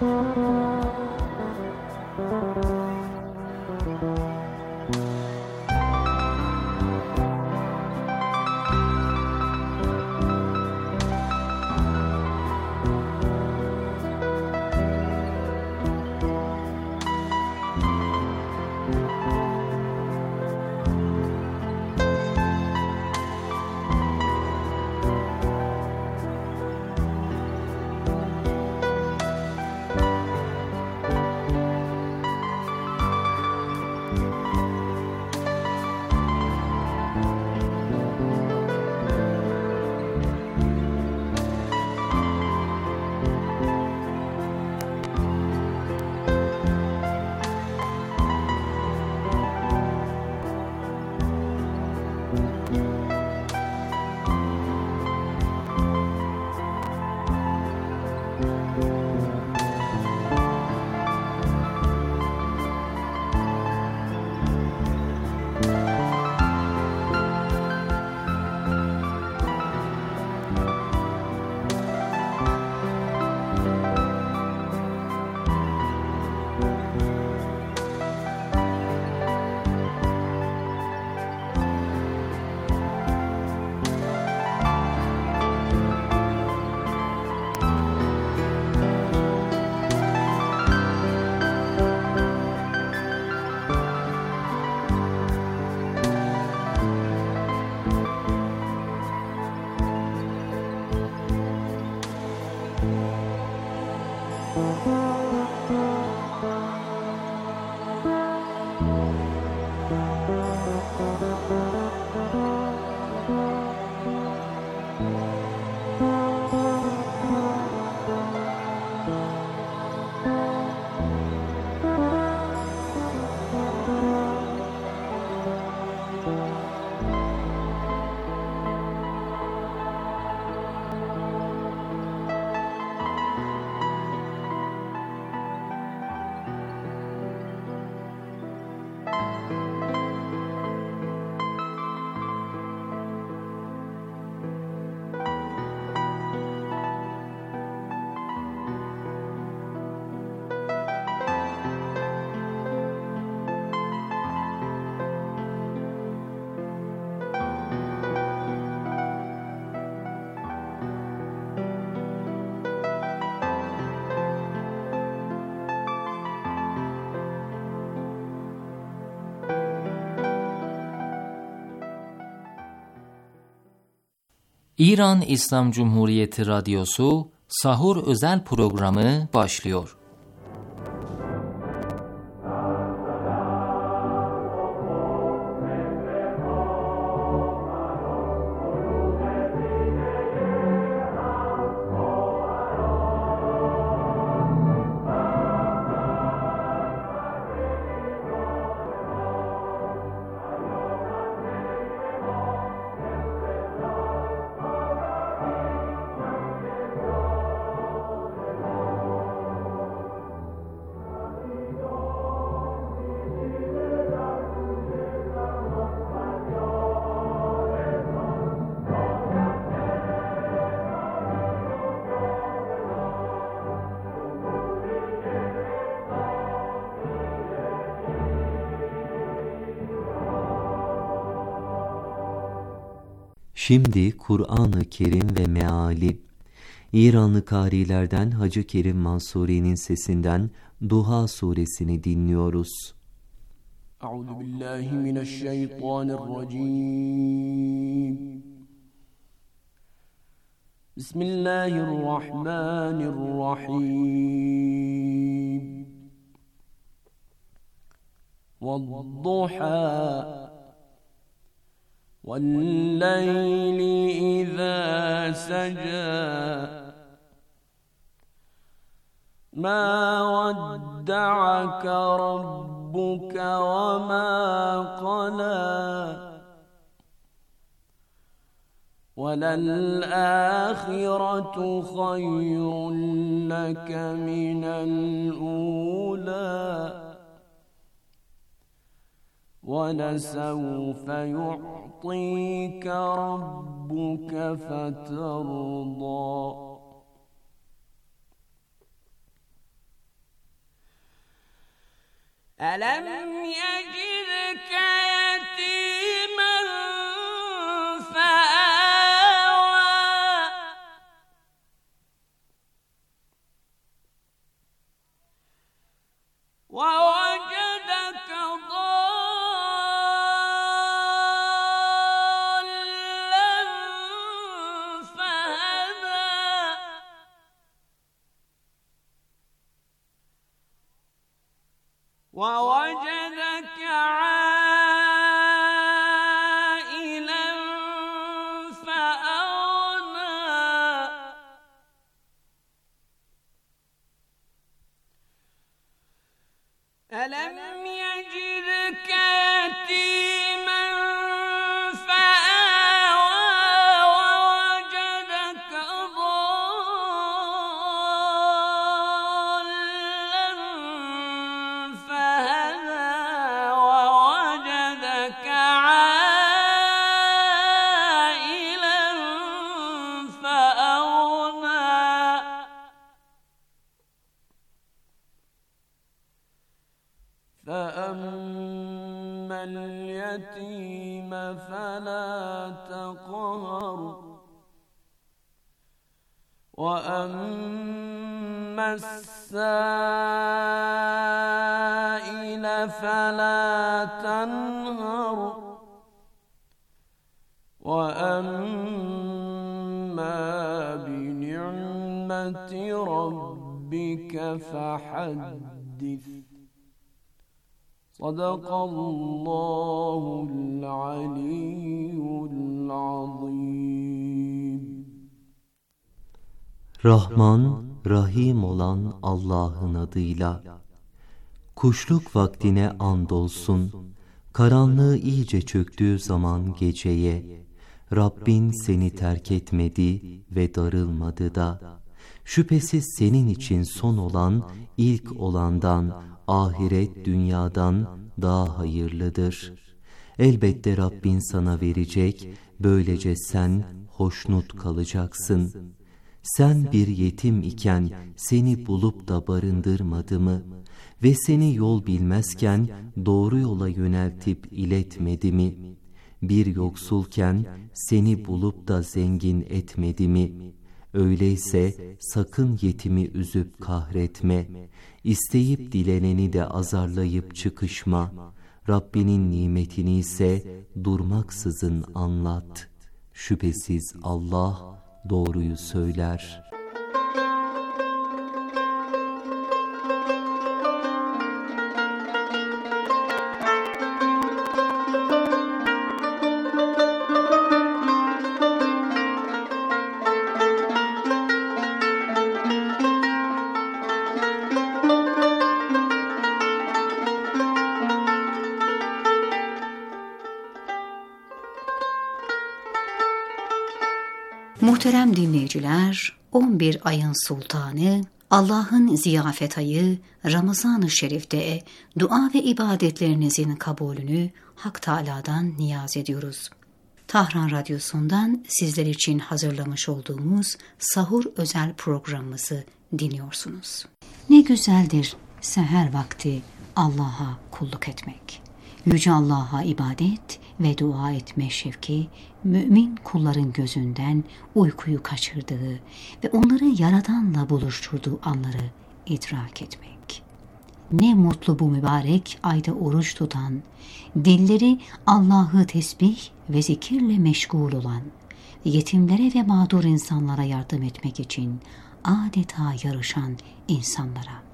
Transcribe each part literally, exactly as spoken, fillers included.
İran İslam Cumhuriyeti Radyosu Sahur özel programı başlıyor. Şimdi Kur'an-ı Kerim ve meali. İranlı kârilerden Hacı Kerim Mansuri'nin sesinden Duha suresini dinliyoruz. Euzubillahimineşşeytanirracim. Bismillahirrahmanirrahim. Vodduha وَاللَّيْلِ إِذَا سَجَى مَا وَدَّعَكَ رَبُّكَ وَمَا قَلَى وَلَلْآخِرَةُ خَيْرٌ لَكَ مِنَ الْأُولَى وَلَسَوْفَ يُعْطِيكَ رَبُّكَ فَتَرْضَى. ألم يجدك يتيما فآوى ووجدك ضالا فهدى ووجدك عائلا فأغنى ألم يجدك يتيما فآوى ووجدك ضالا فهدى ووجدك عائلا فأغنى فأما اليتيم فلا تقهر وأما السائل فلا تنهر وأما بنعمة ربك فحدث صدق الله العلي العظيم. Rahman, Rahim olan Allah'ın adıyla. Kuşluk vaktine andolsun, karanlığı iyice çöktüğü zaman geceye, Rabbin seni terk etmedi ve darılmadı da. Şüphesiz senin için son olan, ilk olandan, ahiret dünyadan daha hayırlıdır. Elbette Rabbin sana verecek, böylece sen hoşnut kalacaksın. Sen bir yetim iken seni bulup da barındırmadı mı? Ve seni yol bilmezken doğru yola yöneltip iletmedi mi? Bir yoksulken seni bulup da zengin etmedi mi? Öyleyse sakın yetimi üzüp kahretme. İsteyip dileneni de azarlayıp çıkışma. Rabbinin nimetini ise durmaksızın anlat. Şüphesiz Allah doğruyu söyler. Muhterem dinleyiciler, on bir ayın sultanı, Allah'ın ziyafet ayı Ramazan-ı Şerif'te dua ve ibadetlerinizin kabulünü Hak Teâlâ'dan niyaz ediyoruz. Tahran Radyosu'ndan sizler için hazırlamış olduğumuz Sahur özel programımızı dinliyorsunuz. Ne güzeldir seher vakti Allah'a kulluk etmek. Yüce Allah'a ibadet ve dua etme şevki, mümin kulların gözünden uykuyu kaçırdığı ve onları Yaradan'la buluşturduğu anları idrak etmek. Ne mutlu bu mübarek ayda oruç tutan, dilleri Allah'ı tesbih ve zikirle meşgul olan, yetimlere ve mağdur insanlara yardım etmek için adeta yarışan insanlara.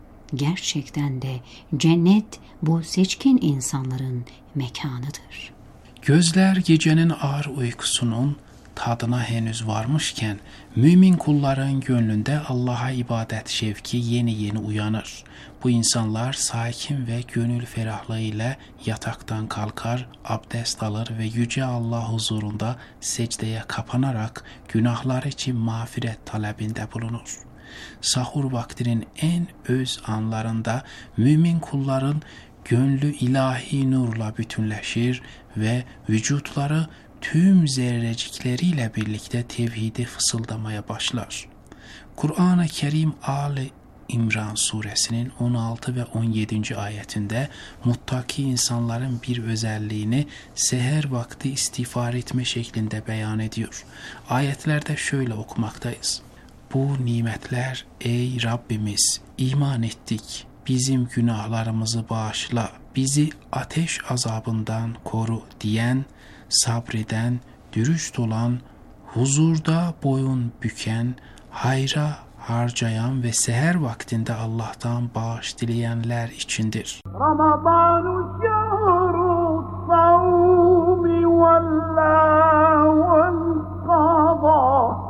Gerçekten de cennet bu seçkin insanların mekanıdır. Gözler gecenin ağır uykusunun tadına henüz varmışken, mümin kulların gönlünde Allah'a ibadet şevki yeni yeni uyanır. Bu insanlar sakin ve gönül ferahlığıyla yataktan kalkar, abdest alır ve Yüce Allah huzurunda secdeye kapanarak günahlar için mağfiret talebinde bulunur. Sahur vaktinin en öz anlarında mümin kulların gönlü ilahi nurla bütünleşir ve vücutları tüm zerrecikleriyle birlikte tevhidi fısıldamaya başlar. Kur'an-ı Kerim Ali İmran suresinin on altı ve on yedinci ayetinde muttaki insanların bir özelliğini seher vakti istiğfar etme şeklinde beyan ediyor. Ayetlerde şöyle okumaktayız. Bu nimetler ey Rabbimiz, iman ettik, bizim günahlarımızı bağışla, bizi ateş azabından koru diyen, sabreden, dürüst olan, huzurda boyun büken, hayra harcayan ve seher vaktinde Allah'tan bağış dileyenler içindir. Ramazanu şehru savmi vella vel qada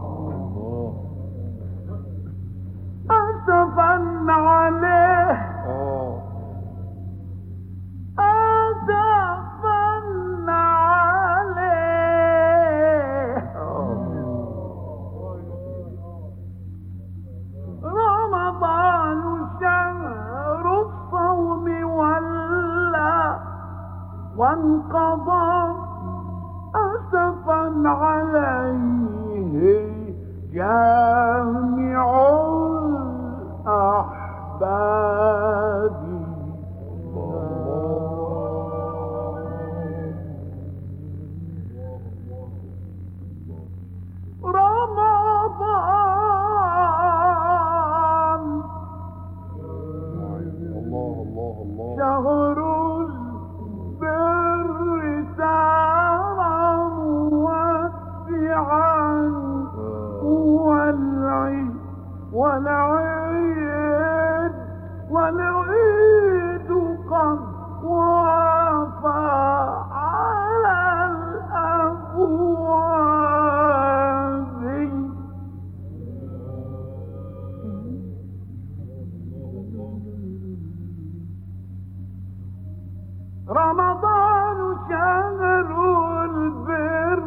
asafen aleyh asafen aleyh Ramazanu şehru savmi vella vel qada asafen aleyh jami'ul ahbabi Ramazan şehrul birri saran vasi'an والعيد والعيد والعيد قد وافى على الأبواب رمضان شهر البر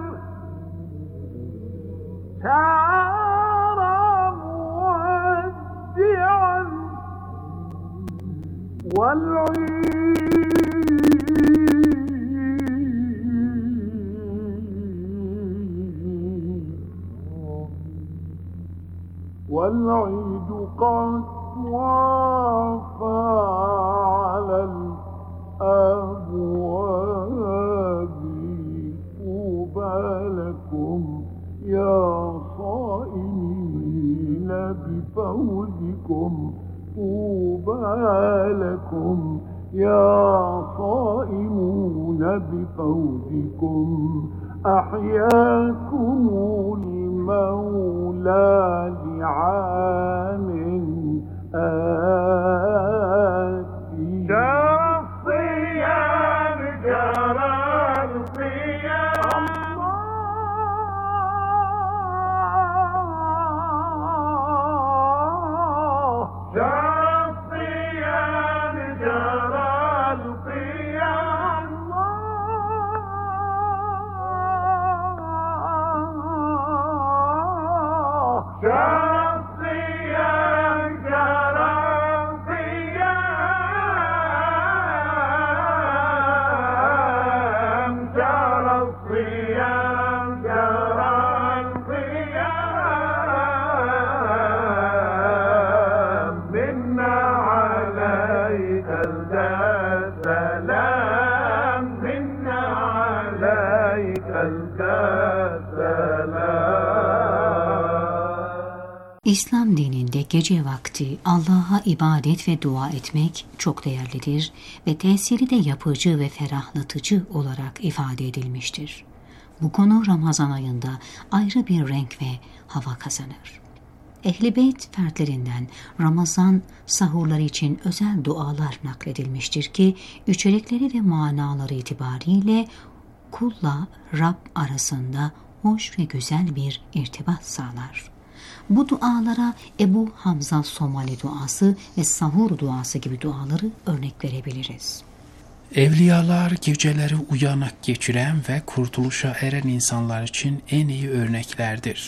والعيد قد وافى على الأبواب طوبى لكم يا صائمين بفوزكم طوبى لكم يا صائمون بفوزكم أحياكم المولى لعام آتي جرى الصيام جرى الصيام İslam dininde gece vakti Allah'a ibadet ve dua etmek çok değerlidir ve tesiri de yapıcı ve ferahlatıcı olarak ifade edilmiştir. Bu konu Ramazan ayında ayrı bir renk ve hava kazanır. Ehl-i Beyt fertlerinden Ramazan sahurları için özel dualar nakledilmiştir ki içerikleri ve manaları itibariyle kulla Rab arasında hoş ve güzel bir irtibat sağlar. Bu dualara Ebu Hamza Somali duası ve sahur duası gibi duaları örnek verebiliriz. Evliyalar geceleri uyanık geçiren ve kurtuluşa eren insanlar için en iyi örneklerdir.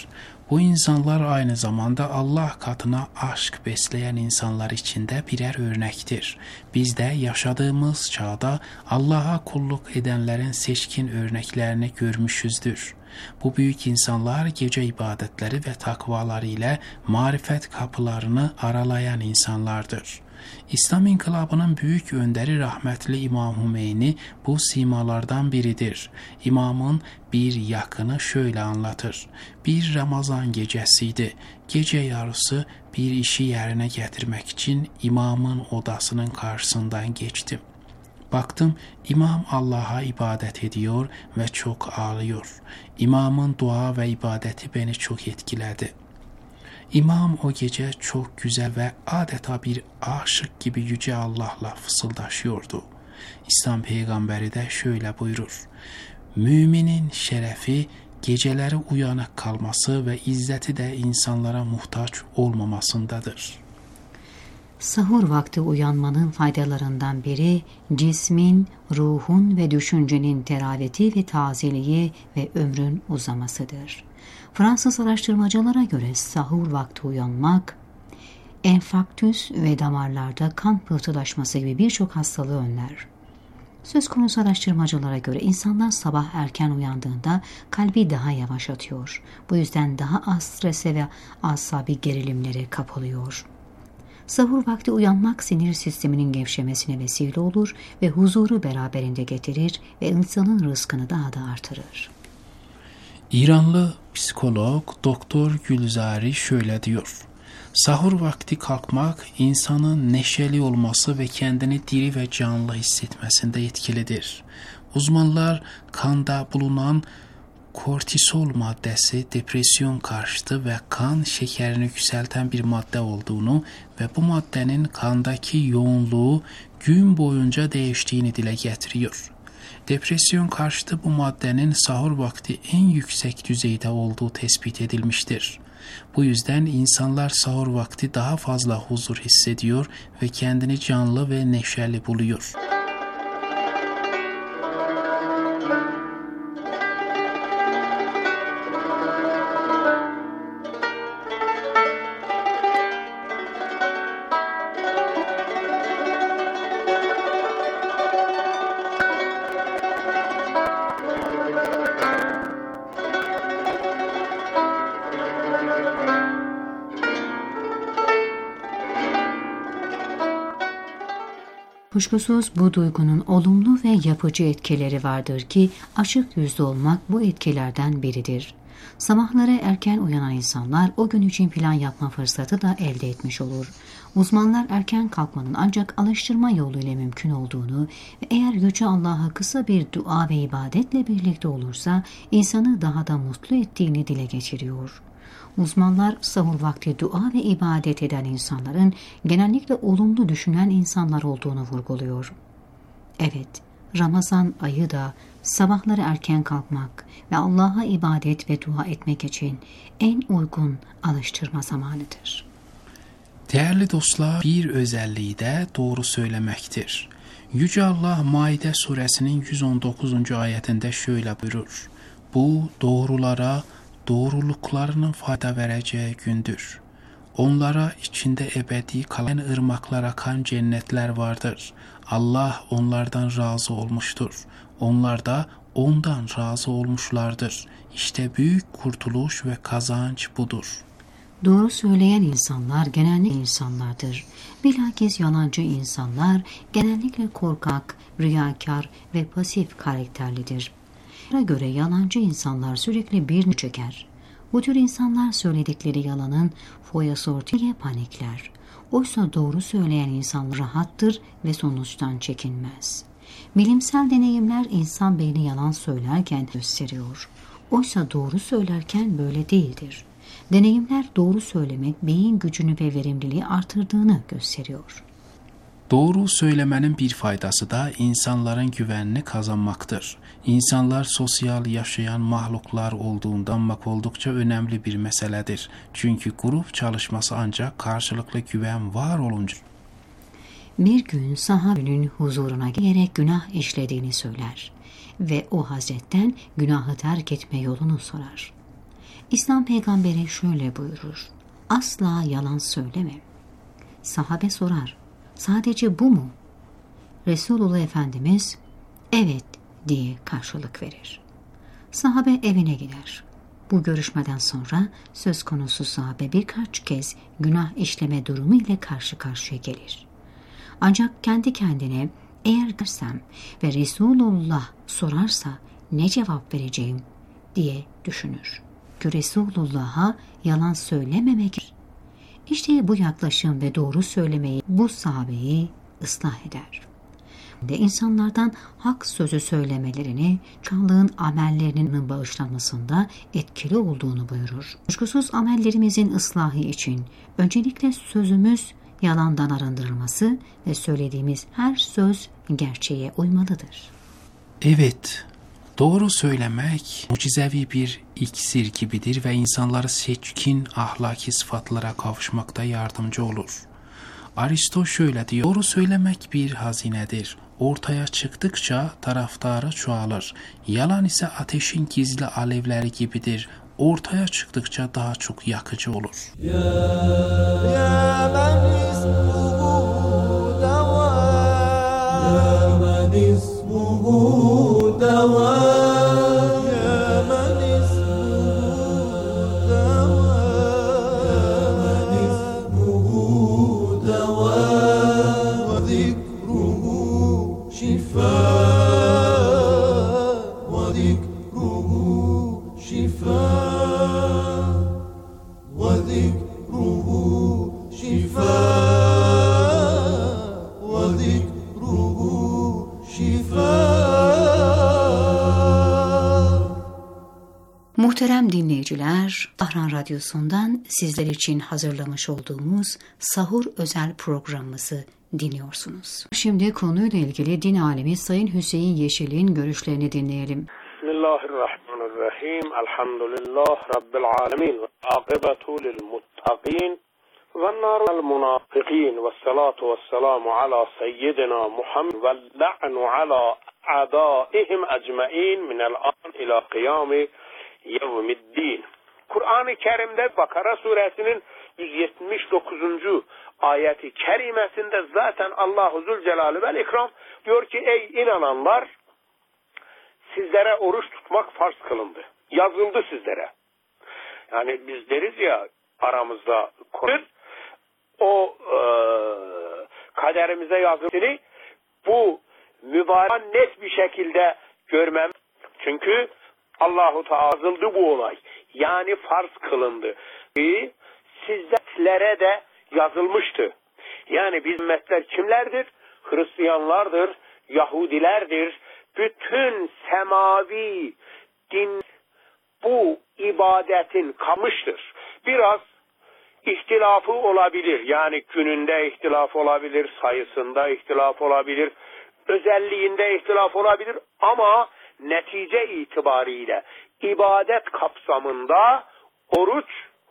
Bu insanlar aynı zamanda Allah katına aşk besleyen insanlar içinde birer örnektir. Biz de yaşadığımız çağda Allah'a kulluk edenlerin seçkin örneklerini görmüşüzdür. Bu büyük insanlar gece ibadetleri ve takvaları ile marifet kapılarını aralayan insanlardır. İslam İnkılabı'nın büyük önderi rahmetli İmam Hümeyni bu simalardan biridir. İmamın bir yakını şöyle anlatır. Bir Ramazan gecesiydi. Gece yarısı bir işi yerine getirmek için imamın odasının karşısından geçtim. Baktım imam Allah'a ibadet ediyor ve çok ağlıyor. İmamın dua ve ibadeti beni çok etkiledi. İmam o gece çok güzel ve adeta bir aşık gibi Yüce Allah'la fısıldaşıyordu. İslam peygamberi de şöyle buyurur. Müminin şerefi geceleri uyanık kalması ve izzeti de insanlara muhtaç olmamasındadır. Sahur vakti uyanmanın faydalarından biri cismin, ruhun ve düşüncenin teraveti ve tazeliği ve ömrün uzamasıdır. Fransız araştırmacılara göre sahur vakti uyanmak, enfarktüs ve damarlarda kan pıhtılaşması gibi birçok hastalığı önler. Söz konusu araştırmacılara göre insanlar sabah erken uyandığında kalbi daha yavaş atıyor. Bu yüzden daha az strese ve asabi gerilimlere kapılıyor. Sahur vakti uyanmak sinir sisteminin gevşemesine vesile olur ve huzuru beraberinde getirir ve insanın rızkını daha da artırır. İranlı psikolog Doktor Gülzari şöyle diyor. Sahur vakti kalkmak insanın neşeli olması ve kendini diri ve canlı hissetmesinde etkilidir. Uzmanlar kanda bulunan kortisol maddesi depresyon karşıtı ve kan şekerini yükselten bir madde olduğunu ve bu maddenin kandaki yoğunluğu gün boyunca değiştiğini dile getiriyor. Depresyon karşıtı bu maddenin sahur vakti en yüksek düzeyde olduğu tespit edilmiştir. Bu yüzden insanlar sahur vakti daha fazla huzur hissediyor ve kendini canlı ve neşeli buluyor. Kuşkusuz bu duygunun olumlu ve yapıcı etkileri vardır ki açık yüzlü olmak bu etkilerden biridir. Sabahları erken uyanan insanlar o gün için plan yapma fırsatı da elde etmiş olur. Uzmanlar erken kalkmanın ancak alıştırma yoluyla mümkün olduğunu ve eğer Yüce Allah'a kısa bir dua ve ibadetle birlikte olursa insanı daha da mutlu ettiğini dile getiriyor. Uzmanlar sahur vakti dua ve ibadet eden insanların genellikle olumlu düşünen insanlar olduğunu vurguluyor. Evet, Ramazan ayı da sabahları erken kalkmak ve Allah'a ibadet ve dua etmek için en uygun alıştırma zamanıdır. Değerli dostlar, bir özelliği de doğru söylemektir. Yüce Allah Maide suresinin yüz on dokuzuncu ayetinde şöyle buyurur. Bu doğrulara doğruluklarının fayda vereceği gündür. Onlara içinde ebedi kalan ırmaklar akan cennetler vardır. Allah onlardan razı olmuştur. Onlar da ondan razı olmuşlardır. İşte büyük kurtuluş ve kazanç budur. Doğru söyleyen insanlar genellikle insanlardır. Bilakis yalancı insanlar genellikle korkak, riyakar ve pasif karakterlidir. Buna göre yalancı insanlar sürekli birini çeker. Bu tür insanlar söyledikleri yalanın foyası ortaya panikler. Oysa doğru söyleyen insan rahattır ve sonuçtan çekinmez. Bilimsel deneyimler insan beyni yalan söylerken gösteriyor. Oysa doğru söylerken böyle değildir. Deneyimler doğru söylemek beyin gücünü ve verimliliği artırdığını gösteriyor. Doğru söylemenin bir faydası da insanların güvenini kazanmaktır. İnsanlar sosyal yaşayan mahluklar olduğundan bak oldukça önemli bir meseledir. Çünkü grup çalışması ancak karşılıklı güven var olunca. Bir gün sahabenin huzuruna gelerek günah işlediğini söyler ve o Hazretten günahı terk etme yolunu sorar. İslam peygamberi şöyle buyurur: asla yalan söyleme. Sahabe sorar: sadece bu mu? Resulullah Efendimiz evet diye karşılık verir. Sahabe evine gider. Bu görüşmeden sonra söz konusu sahabe birkaç kez günah işleme durumu ile karşı karşıya gelir. Ancak kendi kendine eğer dersem ve Resulullah sorarsa ne cevap vereceğim diye düşünür. Çünkü Resulullah'a yalan söylememek. İşte bu yaklaşım ve doğru söylemeyi bu sahabeyi ıslah eder. De insanlardan hak sözü söylemelerini, çağlığın amellerinin bağışlanmasında etkili olduğunu buyurur. Kuşkusuz amellerimizin ıslahı için öncelikle sözümüz yalandan arındırılması ve söylediğimiz her söz gerçeğe uymalıdır. Evet, doğru söylemek mucizevi bir iksir gibidir ve insanları seçkin ahlaki sıfatlara kavuşmakta yardımcı olur. Aristo şöyle diyor: doğru söylemek bir hazinedir. Ortaya çıktıkça taraftarı çoğalır. Yalan ise ateşin gizli alevleri gibidir. Ortaya çıktıkça daha çok yakıcı olur. Ya, ya men ismuhu deva, ya men ismuhu deva. Muhterem dinleyiciler, Tahran Radyosu'ndan sizler için hazırlamış olduğumuz Sahur özel programımızı dinliyorsunuz. Şimdi konuyla ilgili din alimi Sayın Hüseyin Yeşil'in görüşlerini dinleyelim. Bismillahirrahmanirrahim. Elhamdülillah Rabbil alemin. Akibetu lil muttaqin. Ve narul munafiqin. Ve salatu ve selamu ala seyyidina Muhammed. Ve la'nu ala a'daihim ecma'in minel an ila kıyami yevmiddin. Kur'an-ı Kerim'de Bakara suresinin yüz yetmiş dokuzuncu ayeti kerimesinde zaten Allahu Zülcelal vel İkram diyor ki: ey inananlar, sizlere oruç tutmak farz kılındı. Yazıldı sizlere. Yani biz deriz ya aramızda o e, kaderimize yazıldığını bu mübarek net bir şekilde görmem. Çünkü Allahu Teala yazıldı bu olay. Yani farz kılındı. Sizlere de yazılmıştı. Yani biz ümmetler kimlerdir? Hristiyanlardır, Yahudilerdir. Bütün semavi din bu ibadetin kamıştır. Biraz ihtilafı olabilir. Yani gününde ihtilaf olabilir, sayısında ihtilaf olabilir, özelliğinde ihtilaf olabilir ama netice itibariyle ibadet kapsamında oruç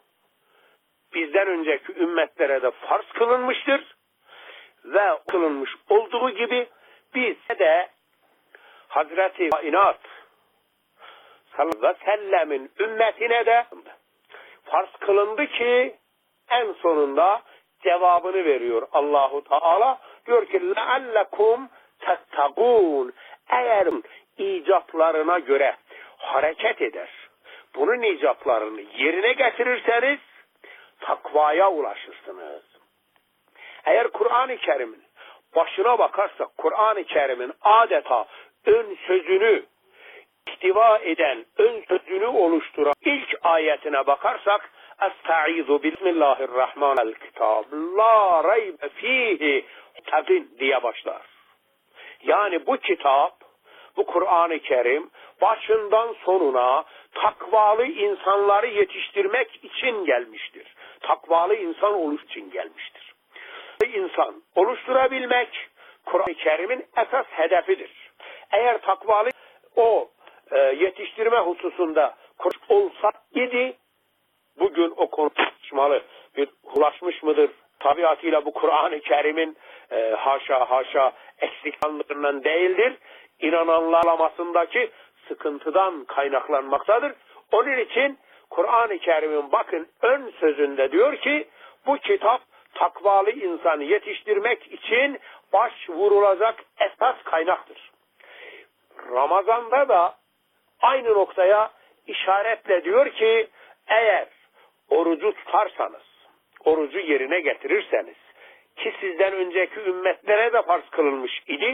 bizden önceki ümmetlere de farz kılınmıştır ve kılınmış olduğu gibi biz de Hazreti Kainat sallallahu aleyhi ve sellemin ümmetine de farz kılındı ki en sonunda cevabını veriyor Allahu Teala. Diyor ki لَعَلَّكُمْ تَتَّقُونَ eğer icaplarına göre hareket eder, bunun icaplarını yerine getirirseniz takvaya ulaşırsınız. Eğer Kur'an-ı Kerim'in başına bakarsak, Kur'an-ı Kerim'in adeta ön sözünü ihtiva eden, ön sözünü oluşturan ilk ayetine bakarsak, Estaizu bismillahirrahmanirrahim la raybe fihi tadin diye başlar. Yani bu kitap, bu Kur'an-ı Kerim başından sonuna takvalı insanları yetiştirmek için gelmiştir. Takvalı insan oluş için gelmiştir. İnsan oluşturabilmek Kur'an-ı Kerim'in esas hedefidir. Eğer takvalı o e, yetiştirme hususunda olsa idi, bugün o konu tartışmalı bir ulaşmış mıdır? Tabiatıyla bu Kur'an-ı Kerim'in e, haşa haşa eksikliğinden değildir. İnananlar alamasındaki sıkıntıdan kaynaklanmaktadır. Onun için Kur'an-ı Kerim'in bakın ön sözünde diyor ki bu kitap takvalı insanı yetiştirmek için başvurulacak esas kaynaktır. Ramazan'da da aynı noktaya işaretle diyor ki eğer orucu tutarsanız, orucu yerine getirirseniz ki sizden önceki ümmetlere de farz kılınmış idi,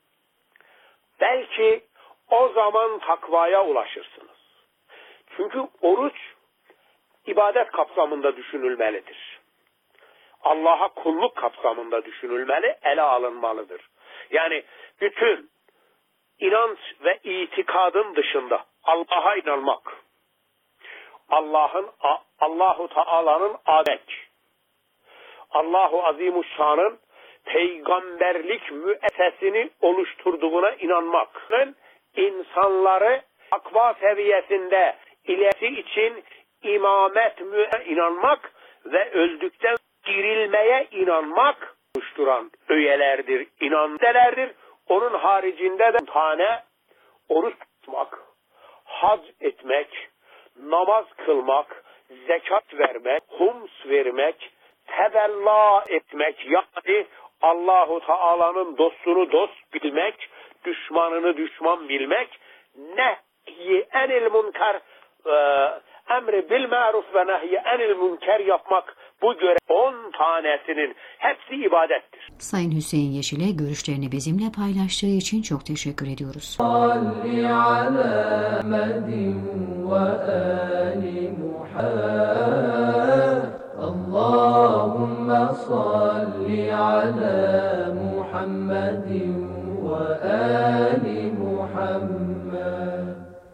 belki o zaman takvaya ulaşırsınız. Çünkü oruç ibadet kapsamında düşünülmelidir. Allah'a kulluk kapsamında düşünülmeli, ele alınmalıdır. Yani bütün inanç ve itikadın dışında Allah'a inanmak, Allah'ın Allahu Teala'nın adet, Allahu Azimuşşan'ın peygamberlik müessesini oluşturduğuna inanmak, insanları takva seviyesinde ilerisi için imamet müessesine inanmak ve öldükten dirilmeye inanmak oluşturan öğelerdir, inancelerdir. Onun haricinde de tane oruç tutmak, hac etmek, namaz kılmak, zekat vermek, hums vermek, tevella etmek, yani Allahu Teala'nın dostunu dost bilmek, düşmanını düşman bilmek, nehyi enil münker, emri bil maruf ve nehyi enil münker yapmak, bu görev on tanesinin hepsi ibadettir. Sayın Hüseyin Yeşil'e görüşlerini bizimle paylaştığı için çok teşekkür ediyoruz. Salli ala Muhammedin ve ali Muhammed. Allahümme salli ala Muhammedin ve ali Muhammed.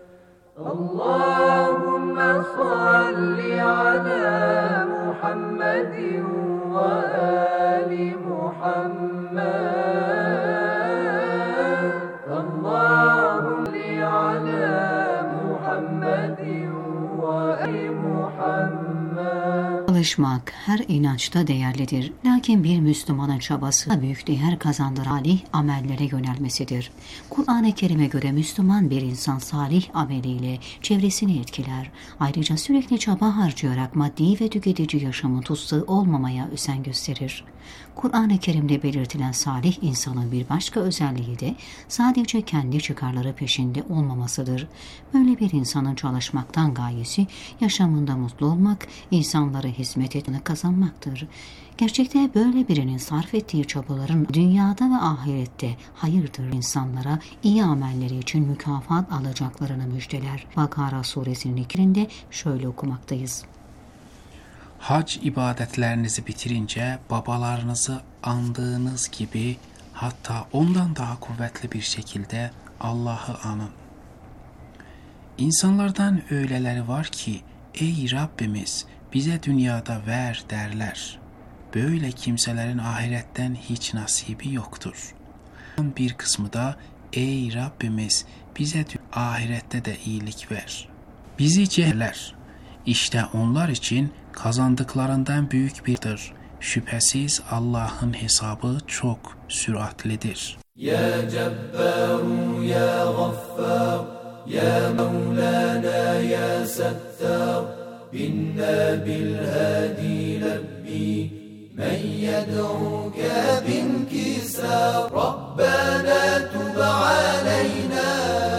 Allahümme salli ala Muhammedin ve ali Muhammed. Allahümme ala Muhammedin ve ali Muhammed. Çalışmak her inançta değerlidir. Lakin bir Müslümanın çabası büyük değer kazandıran salih amellere yönelmesidir. Kur'an-ı Kerim'e göre Müslüman bir insan salih ameliyle çevresini etkiler. Ayrıca sürekli çaba harcayarak maddi ve tüketici yaşamın tutsağı olmamaya özen gösterir. Kur'an-ı Kerim'de belirtilen salih insanın bir başka özelliği de sadece kendi çıkarları peşinde olmamasıdır. Böyle bir insanın çalışmaktan gayesi yaşamında mutlu olmak, insanlara hizmet etmeyi kazanmaktır. Gerçekte böyle birinin sarf ettiği çabaların dünyada ve ahirette hayırdır, insanlara iyi amelleri için mükafat alacaklarını müjdeler. Bakara suresinin ikisinde şöyle okumaktayız. Hac ibadetlerinizi bitirince babalarınızı andığınız gibi, hatta ondan daha kuvvetli bir şekilde Allah'ı anın. İnsanlardan öyleleri var ki, ey Rabbimiz bize dünyada ver derler. Böyle kimselerin ahiretten hiç nasibi yoktur. Bir kısmı da ey Rabbimiz bize ahirette de iyilik ver. Bizi cehler. İşte onlar için kazandıklarından büyük birdir. Şüphesiz Allah'ın hesabı çok süratlidir. Ya Cebbaru ya Gaffar, ya Mevlana ya Settar, binna bil hadi lebbi, men yed'uka binkisar, Rabbana tub aleyna,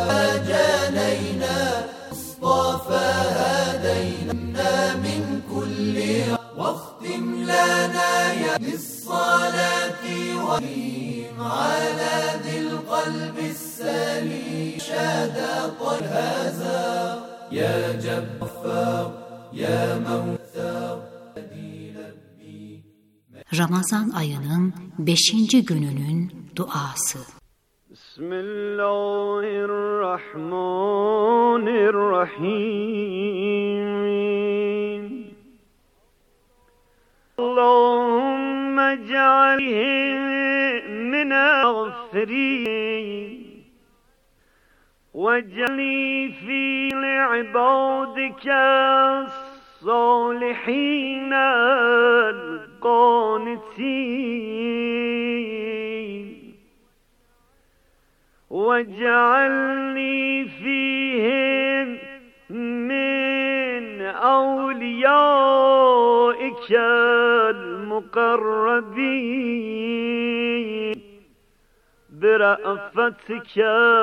janeyna, Mustafa hadeyna min kulli, واختم لنا يا للصلاة وإيم على ذي القلب السليم شهادة هذا يا جبار يا موثر. Ramazan ayının beşinci gününün duası. Bismillahirrahmanirrahim. اللهم اجعله من الغافرين واجعلني في لعبادك الصالحين القانتين واجعلني فيهم من أوليائك المقربين برأفتك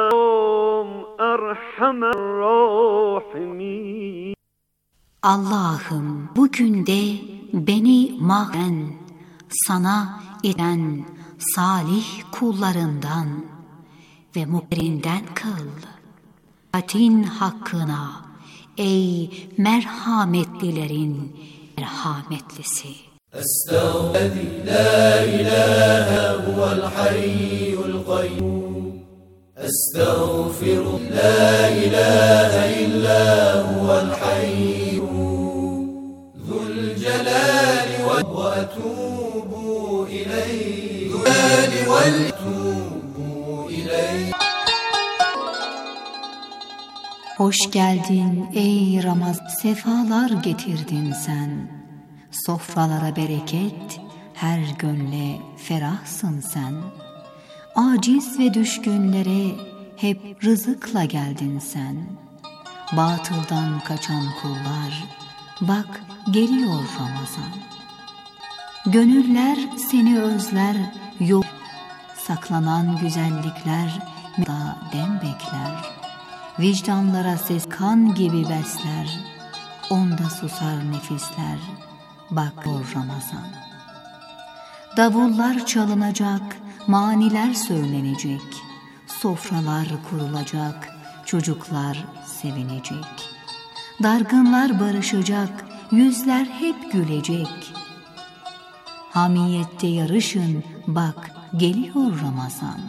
أرحم الراحمين. Allah'ım bugün de beni mağfen, sana eden salih kullarından ve muhbirinden kıl. Atin hakkına ey merhametlilerin merhametlisi. Estağfirullah la ilahe huvel hayyul kayyum. Estağfirullah la ilahe illa huvel hayyum. Zul celali ve etubu ileyh. Zul celali ve etubu ileyh. Hoş geldin ey Ramazan, sefalar getirdin sen. Sofralara bereket, her gönle ferahsın sen. Aciz ve düşkünlere hep rızıkla geldin sen. Batıldan kaçan kullar, bak geliyor Ramazan. Gönüller seni özler, yok saklanan güzellikler da dem bekler. Vicdanlara ses kan gibi besler, onda susar nefisler, bak o Ramazan. Davullar çalınacak, maniler söylenecek, sofralar kurulacak, çocuklar sevinecek. Dargınlar barışacak, yüzler hep gülecek. Hamiyette yarışın, bak geliyor Ramazan.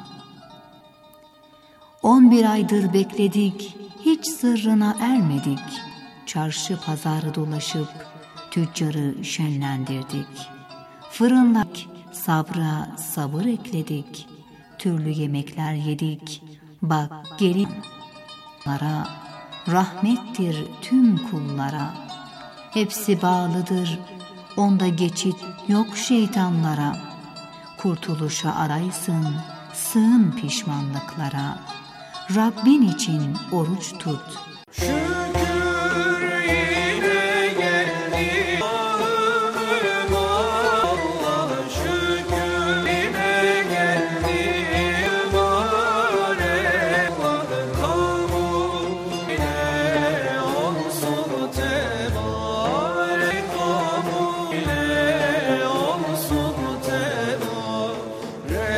On bir aydır bekledik, hiç sırrına ermedik. Çarşı pazar dolaşıp tüccarı şenlendirdik. Fırınlar sabra sabır ekledik. Türlü yemekler yedik. Bak gelinlara rahmettir tüm kullara. Hepsi bağlıdır, onda geçit yok şeytanlara. Kurtuluşa araysın, sığın pişmanlıklara. Rabbin için oruç tut. Şükür yine geldi Allah'ım Allah, şükür yine geldi mübarek kabul ile olsun tebarek, kabul ile olsun tebarek.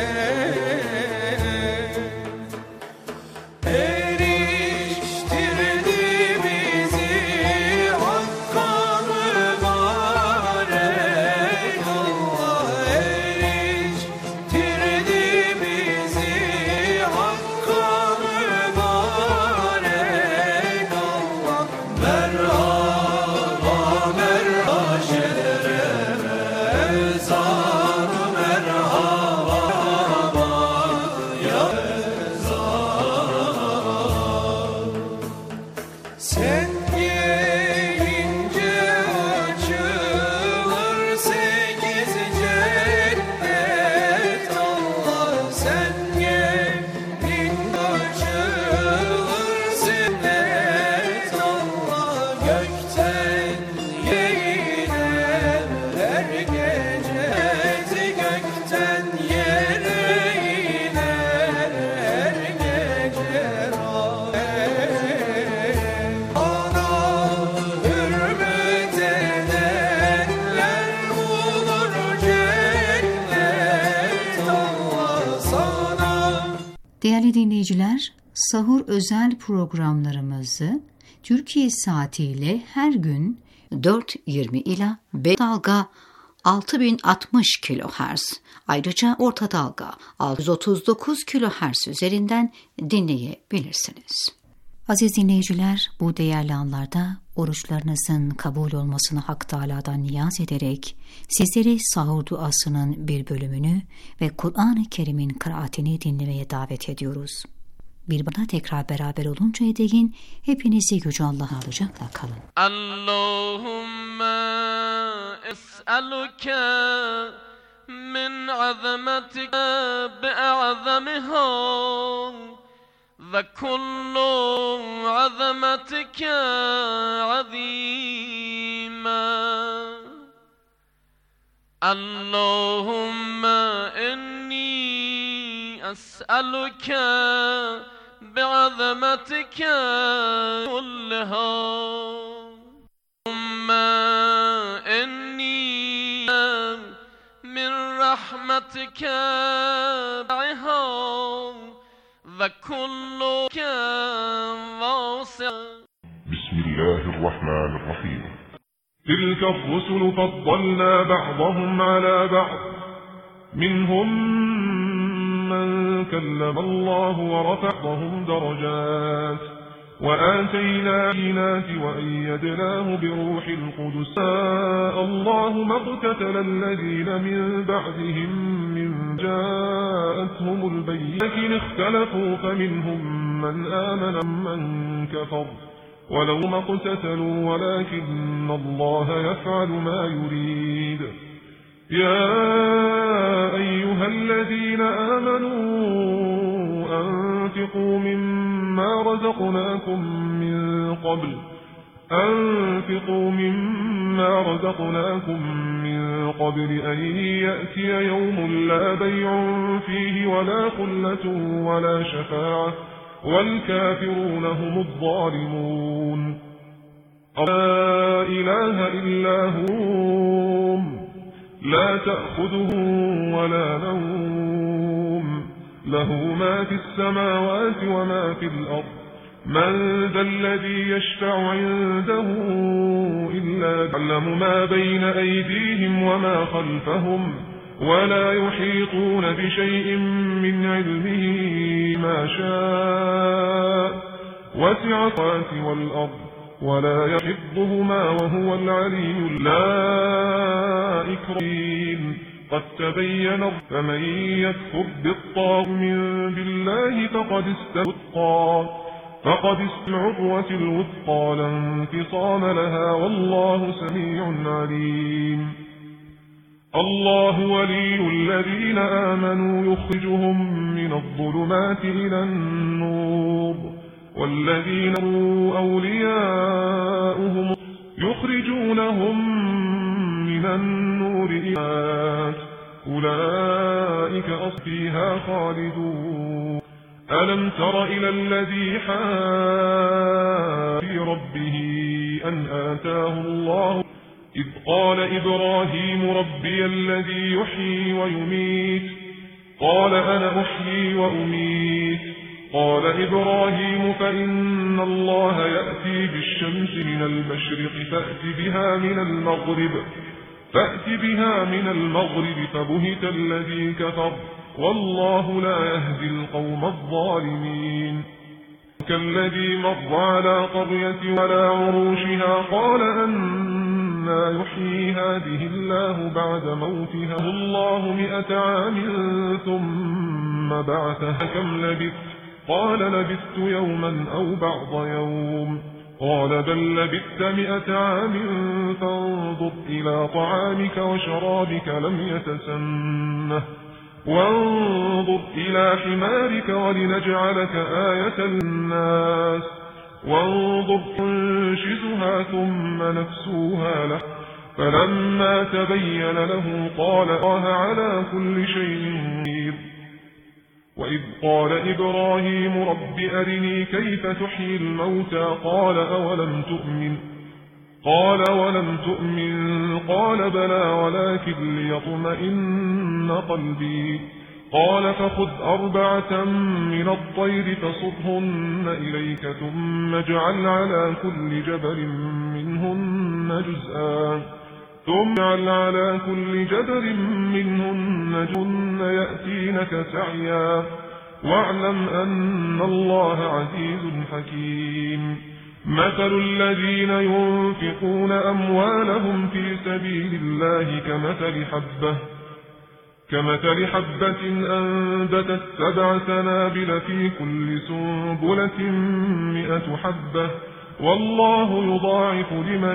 Değerli dinleyiciler, sahur özel programlarımızı Türkiye saatiyle her gün dört yirmi ila beş dalga altı bin altmış kilohertz, ayrıca orta dalga altı yüz otuz dokuz kilohertz üzerinden dinleyebilirsiniz. Aziz dinleyiciler, bu değerli anlarda oruçlarınızın kabul olmasını Hak Teâlâ'dan niyaz ederek sizleri sahur duasının bir bölümünü ve Kur'an-ı Kerim'in kıraatini dinlemeye davet ediyoruz. Bir bana tekrar beraber oluncaya değin hepinizi Yüce Allah'a alacakla kalın. Allahümme es'aluke min azametike bi'azamiha ve kullu azametike azîmâ اللهم إني أسألك بعظمتك كلها اللهم إني من رحمتك بعها وكلك واسع. بسم الله الرحمن الرحيم. تلك الرسل فضلنا بعضهم على بعض منهم من كلم الله ورفع بعضهم درجات وآتينا بينات وأيدناه بروح القدس. الله ما اقتتل الذين من بعدهم من جاءتهم البينة لكن اختلفوا فمنهم من آمن من كفر ولو ما اقتتلوا ولكن الله يفعل ما يريد. يا أيها الذين آمنوا أنفقوا مما رزقناكم من قبل أنفقوا مما رزقناكم من قبل أن يأتي يوم لا بيع فيه ولا خلة ولا شفاعة والكافرون هم الظالمون. لا إله إلا هو لا تأخذه ولا نوم له ما في السماوات وما في الأرض من ذا الذي يشفع عنده إلا يعلم ما بين أيديهم وما خلفهم ولا يحيطون بشيء من علمه ما شاء وسع السماوات والأرض ولا يحضهما وهو العلي لا إكرام قد تبين فمن يكفر بالطاغوت من بالله فقد استوى فقد استمع العروة الوثقى لا انفصام لها والله سميع عليم. الله ولي الذين آمنوا يخرجهم من الظلمات إلى النور والذين أولياؤهم يخرجونهم من النور إلى أولئك أصفيها خالدون. ألم تر إلى الذي حاج في ربه أن آتاه الله إذ قال إبراهيم ربي الذي يحيي ويميت قال أنا أحيي وأميت قال إبراهيم فإن الله يأتي بالشمس من المشرق فأت بها من المغرب فأت بها من المغرب فبهت الذي كفر والله لا يهدي القوم الظالمين. كالذي مر على قرية ولا عروشها قال أنى يحيي هذه الله بعد موتها الله مئة عام ثم بعثها كم لبثت قال لبثت يوما أو بعض يوم قال بل لبثت مئة عام فانظر إلى طعامك وشرابك لم يتسنه وانظر إلى حمارك ولنجعلك آية للناس وانظر تنشزها ثم نكسوها له فلما تبين له قال الله على كل شيء قدير. وإذ قال إبراهيم رب أرني كيف تحيي الموتى قال أولم تؤمن قال ولم تؤمن قال بلى ولكن ليطمئن قلبي قال فخذ أربعة من الطير فصرهن إليك ثم اجعل على كل جبل منهن جزءا ثم اجعل على كل جبل منهن جزءا يأتينك سعيا واعلم أن الله عزيز حكيم. مثل الذين ينفقون أموالهم في سبيل الله كمثل حبة كمثل حبة أنبتت سبع سنابل في كل سنبلة مئة حبة والله يضاعف لمن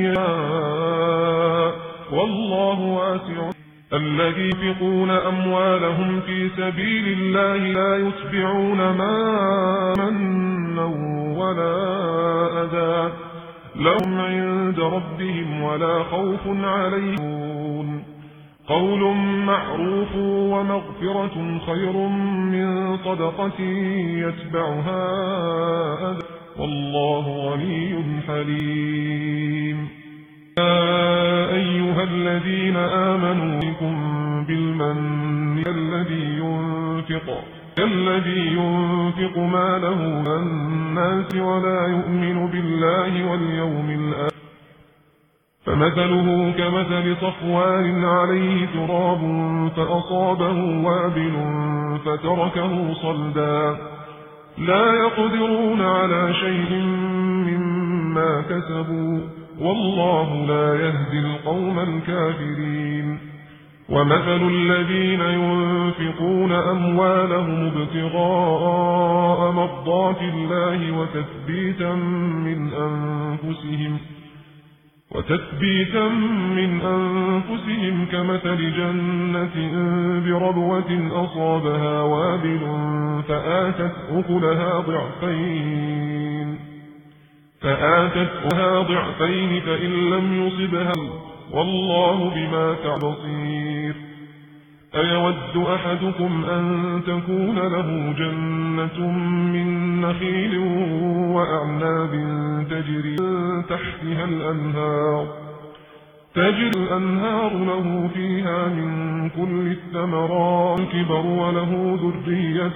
يشاء والله واسع. الذين ينفقون أموالهم في سبيل الله لا يتبعون ما منا ولا أذى لهم عند ربهم ولا خوف عليهم قول معروف ومغفرة خير من صدقة يتبعها أذى والله غني حليم. يا أيها الذين آمنوا عليكم بالمن الذي ينفق الذي ينفق ماله للناس ولا يؤمن بالله واليوم الآخر فمثله كمثل صفوان عليه تراب فأصابه وابل فتركه صلدا لا يقدرون على شيء مما كسبوا والله لا يهدي القوم الكافرين. ومثل الذين ينفقون أموالهم ابتغاء مرضات الله وتثبيتا من أنفسهم وتثبيتا من أنفسهم كمثل جنة بربوة أصابها وابل فآتت أكلها ضعفين فآتت أكلها ضعفين فإن لم يصبها والله بما تعملون بصير. أيود أحدكم أن تكون له جنة من نخيل وأعناب تجري تحتها الأنهار تجري الأنهار له فيها من كل الثمرات كبر وله ذرية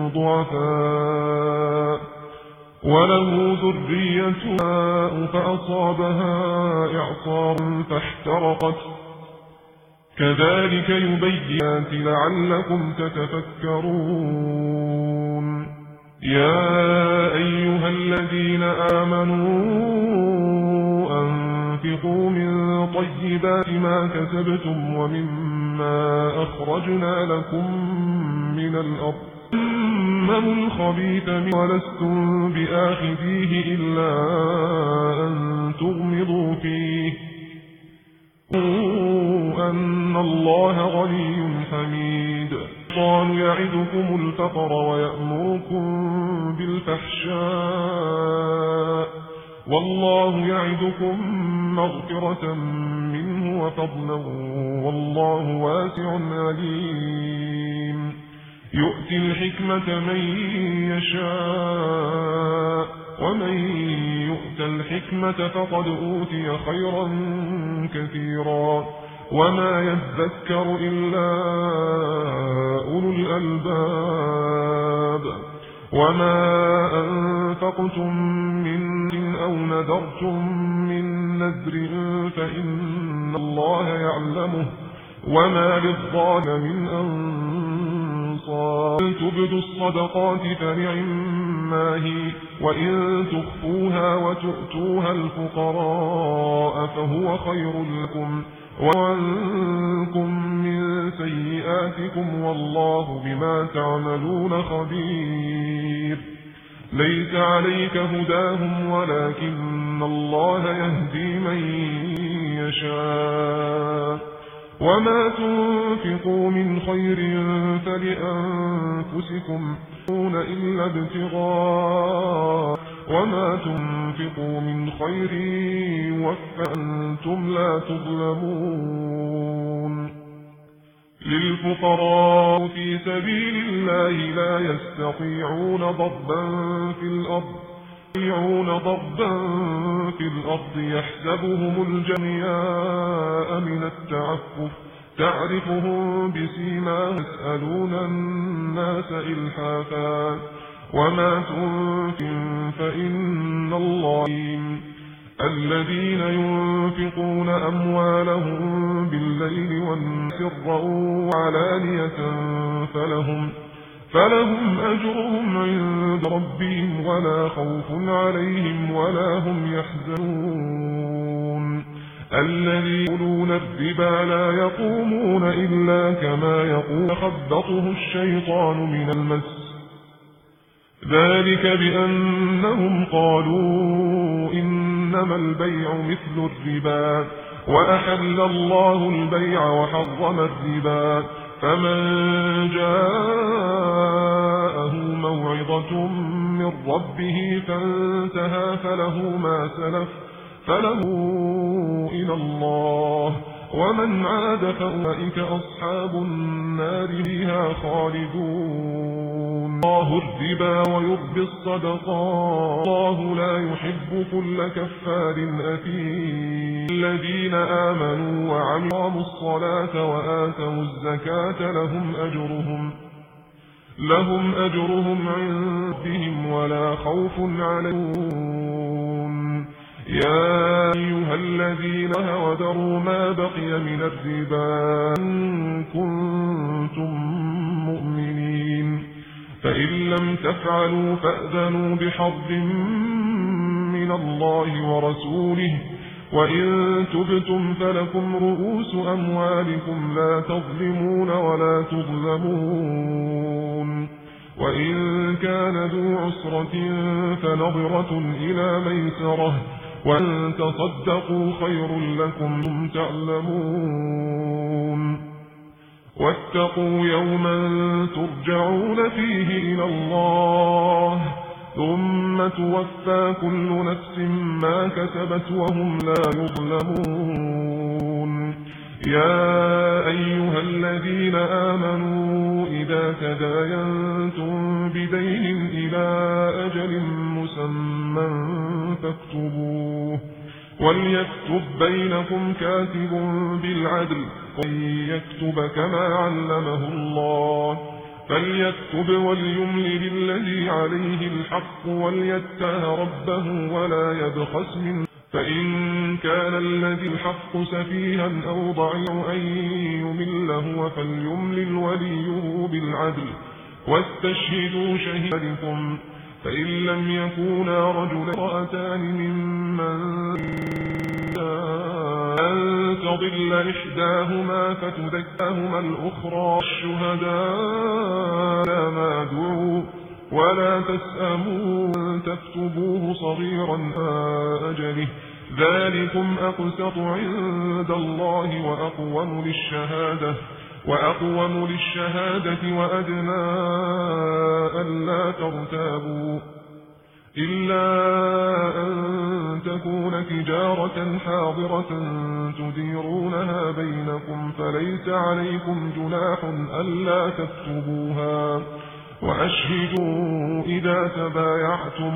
ضعفاء وله ذرية فأصابها إعصار فاحترقت كذلك يبين لعلكم تتفكرون. يا أيها الذين آمنوا أنفقوا من طيبات ما كسبتم ومما أخرجنا لكم من الأرض إنه الخبيث ولستم بآخذيه إلا أن تغمضوا فيه أن الله غني حميد. الشيطان يعدكم الفقر ويأمركم بالفحشاء والله يعدكم مغفرة منه وفضلا والله واسع عليم. يؤتي الحكمة من يشاء ومن يؤت الحكمة فقد أوتي خيرا كثيرا وما يذكر إلا أولو الألباب. وما أنفقتم من أو نذرتم من نذر فإن الله يعلمه وما للظالم من أنصار. تبدوا الصدقات فنعما هي وإن تخفوها وتؤتوها الفقراء فهو خير لكم وعنكم من سيئاتكم والله بما تعملون خبير. ليس عليك هداهم ولكن الله يهدي من يشاء وما تنفقوا من خير فلأنفسكم إلا ابتغاء وما تنفقوا من خير يوفى أنتم لا تظلمون. للفقراء في سبيل الله لا يستطيعون ضربا في الأرض يستطيعون ضربا في الأرض يحسبهم الجميع من التعفف تعرفهم بسيماهم يسألون الناس إلحافا وما تنفقوا فإن الله. الذين ينفقون أموالهم بالليل والسر وعلانية فلهم فلهم أجرهم عند ربهم ولا خوف عليهم ولا هم يحزنون. الذين يأكلون الربا لا يقومون إلا كما يقوم خبطه الشيطان من المس ذلك بأنهم قالوا إنما البيع مثل الربا وأحل الله البيع وحرم الربا فمن جاءه موعظة من ربه فانتهى فله ما سلف فله إلى الله ومن عاد فأولئك أصحاب النار فيها خالدون. الله الربا ويربي الصدقات الله لا يحب كل كفار أثيم. الذين آمنوا وعملوا الصلاة وآتوا الزكاة لهم أجرهم لهم أجرهم عند ربهم ولا خوف عليهم. يا أيها الذين وذروا ما بقي من الربا إن كنتم مؤمنين فإن لم تفعلوا فأذنوا بحرب من الله ورسوله وإن تبتم فلكم رؤوس أموالكم لا تظلمون ولا تظلمون. وإن كان ذو عسرة فنظرة إلى ميسرة وأن تصدقوا خير لكم إن تعلمون. واتقوا يوما ترجعون فيه إلى الله ثم توفى كل نفس ما كسبت وهم لا يظلمون. يا أيها الذين آمنوا إذا تداينتم بدين إلى أجل مسمى فاكتبوه وليكتب بينكم كاتب بالعدل وليكتب كما علمه الله فليكتب وليملل الذي عليه الحق وليتق ربه ولا يبخس منه فإن كان الذي الحق سفيها أو ضعيفا أن يمل هو فليملل وليه بالعدل واستشهدوا شهيدكم فإن لم يكونا رجلا امرأتان ممن أن تضل إحداهما فتذكاهما الأخرى الشهداء ما دعوا ولا تسأموا أن تكتبوه صغيرا أجله ذلكم أقسط عند الله وأقوم للشهادة وأقوم للشهادة وأدنى ألا ترتابوا إلا أن تكون تجارة حاضرة تديرونها بينكم فليس عليكم جناح ألا تكتبوها وأشهدوا إذا تبايعتم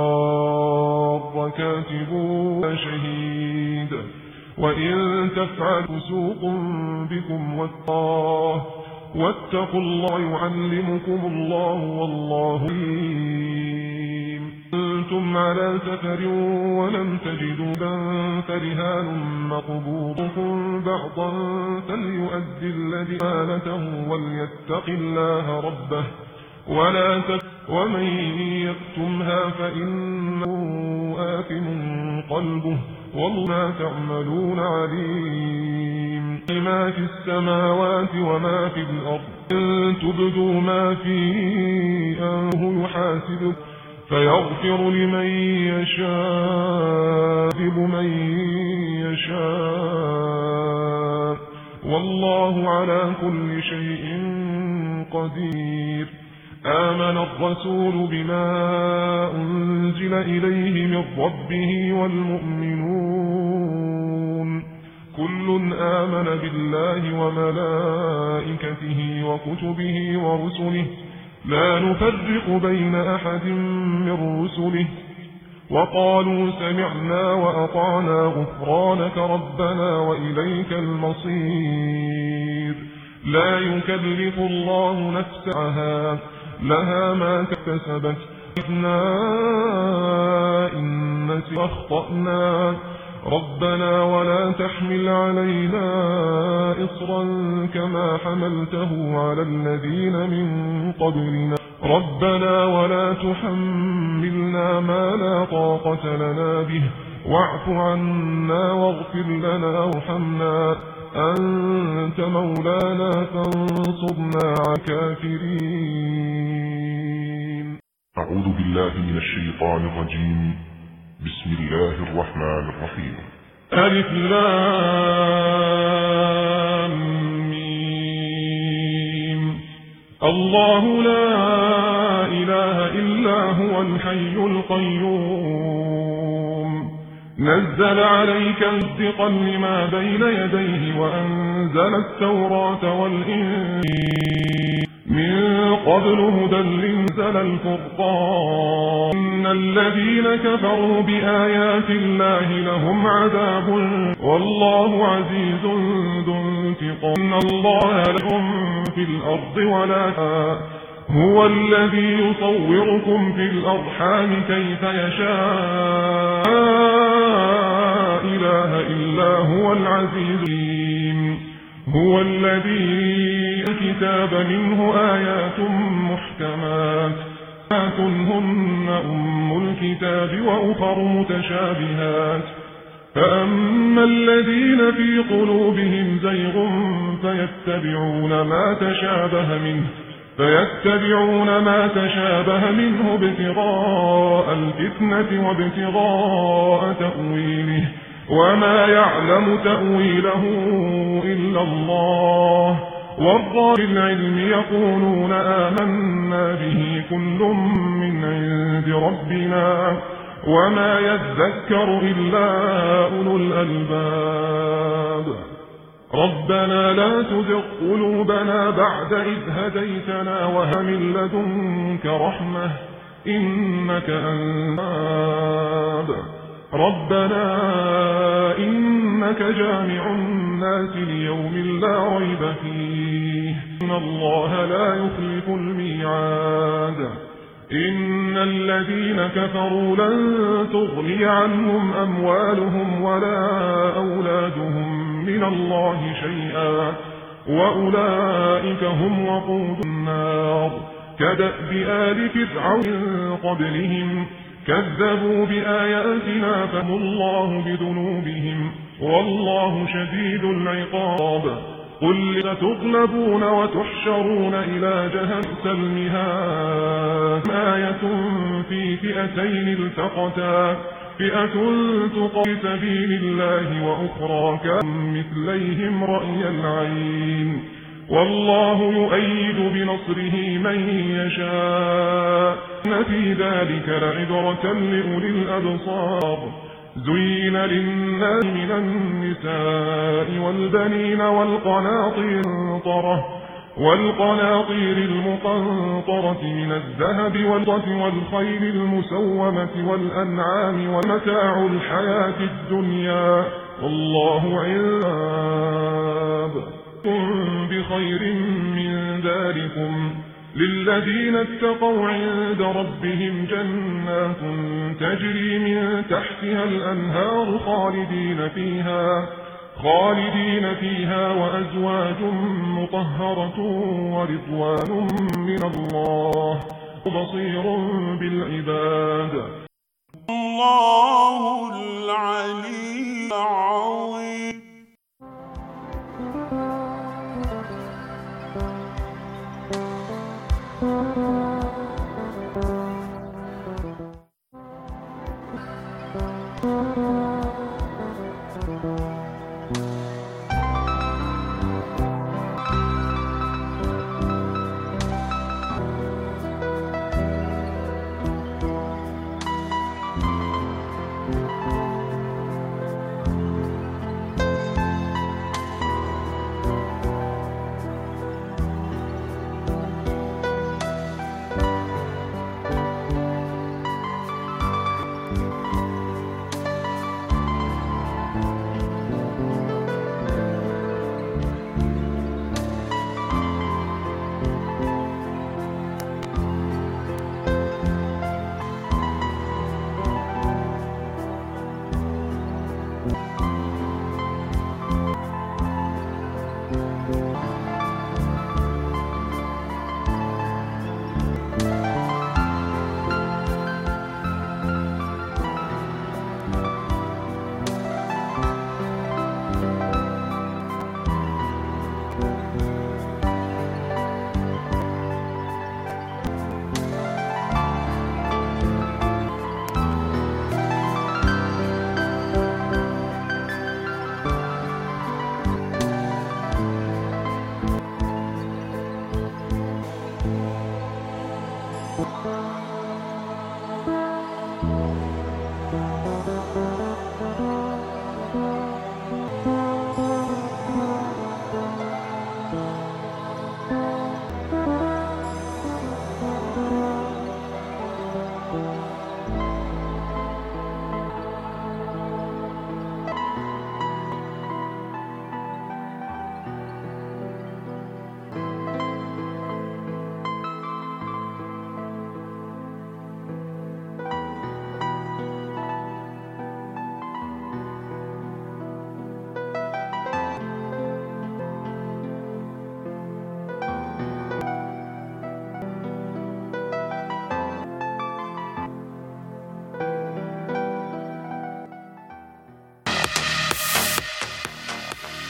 وكاتبوا شهيد وإن تفعل فسوق بكم والله واتقوا الله يعلمكم الله والله عليم. كنتم على سفر ولم تجدوا با فرهان مقبوضكم بعضا فليؤدي الذي آلته وليتق الله ربه ولا تك ومن يكتمها فإنه آثم قلبه والله تعملون عليم. ما في السماوات وما في الأرض إن تبدوا ما في أنه يحاسب فيغفر لمن يشاء بمن يشاء والله على كل شيء قدير. آمن الرسول بما أنزل إليه من ربه والمؤمنون كل آمن بالله وملائكته وكتبه ورسله لا نفرق بين أحد من رسله وقالوا سمعنا وأطعنا غفرانك ربنا وإليك المصير. لا يكلف الله نفسها لها ما كسبت إن نسينا أخطأنا ربنا ولا تحمل علينا إصرا كما حملته على الذين من قبلنا ربنا ولا تحملنا ما لا طاقة لنا به واعف عنا واغفر لنا وارحمنا أنت مولانا فانصرنا على الكافرين. أعوذ بالله من الشيطان الرجيم. بسم الله الرحمن الرحيم. ألف لام ميم. الله لا إله إلا هو الحي القيوم نزل عليك مصدقا لما بين يديه وأنزل التوراة والإنجيل من قبل هدى لنزل الفرقان إن الذين كفروا بآيات الله لهم عذاب والله عزيز ذو انتقام إن الله لهم في الأرض ولا هو الذي يصوركم في الأرحام كيف يشاء لا إله إلا هو العزيز الحكيم هو الذي الكتاب منه آيات محكمات آيات هن أم الكتاب وأخر متشابهات فأما الذين في قلوبهم زيغ فيتبعون ما تشابه منه فيتبعون ما تشابه منه ابتغاء الفتنة وابتغاء تأويله وما يعلم تأويله إلا الله والراسخون في العلم يقولون آمنا به كل من عند ربنا وما يذكر إلا أولو الألباب ربنا لا تزغ قلوبنا بعد إذ هديتنا وهب من لدنك رحمة إنك أنت الوهاب ربنا إنك جامع الناس ليوم لا ريب فيه إن الله لا يخلف الميعاد إن الذين كفروا لن تغني عنهم أموالهم ولا أولادهم من الله شيئا وأولئك هم وقود النار كدأب آل فرعون قبلهم كذبوا بآياتنا فهم الله بذنوبهم والله شديد العقاب قل ستغلبون وتحشرون إلى جهنم المهاد آية في فئتين التقتا فئة تقاتل في سبيل الله وأخرى كمثليهم رأي العين والله يؤيد بنصره من يشاء إن في ذلك لعبرة لأولي الأبصار زين للناس من النساء والبنين والقناطير المقنطرة والقناطير المقنطرة من الذهب والفضة والخيل المسومة والأنعام ومتاع الحياة الدنيا والله عند بخير من ذلكم للذين اتقوا عند ربهم جنات تجري من تحتها الأنهار خالدين فيها خالدين فيها وأزواج مطهرة ورضوان من الله بصير بالعباد الله العلي العظيم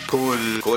كل كل